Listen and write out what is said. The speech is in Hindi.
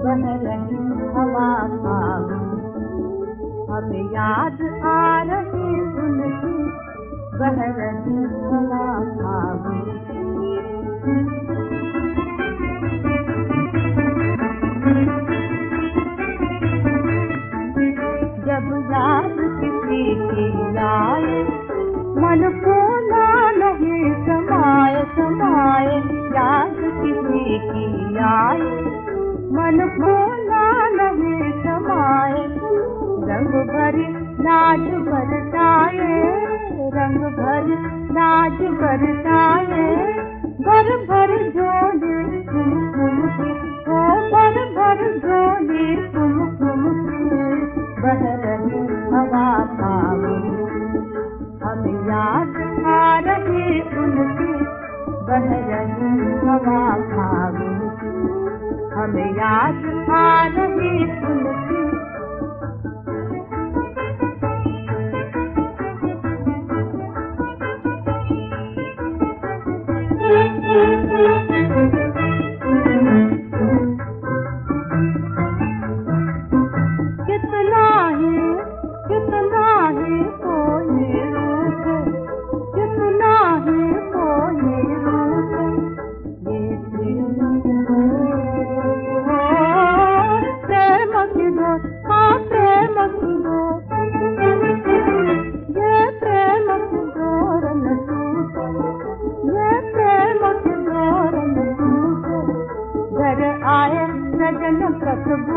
बह रही हवा फागुन, हमें याद आ रही उनकी, बह रही हवा फागुन। जब याद किसी की आए, मन को ना नहीं समाए समाए, याद किसी की आए, मन को ना नहीं समाए। रंग भरी नाज बरसाए, रंग भरी नाज बरसाए, भर भर झोली तुम की, ओ भर भर झोली तुम की, बह रही हवा फागुन, हमें याद आ रही उनकी, बह रही हवा फागुन, हमें याद आ रही उनकी। कितना ही कोई रूठ, कितना ही कोई रूठ, ये प्रेम की डोर, हाँ प्रेम की डोर, ये प्रेम की डोर न टूटे, ये प्रेम की डोर न टूटे। घर आए सजन तक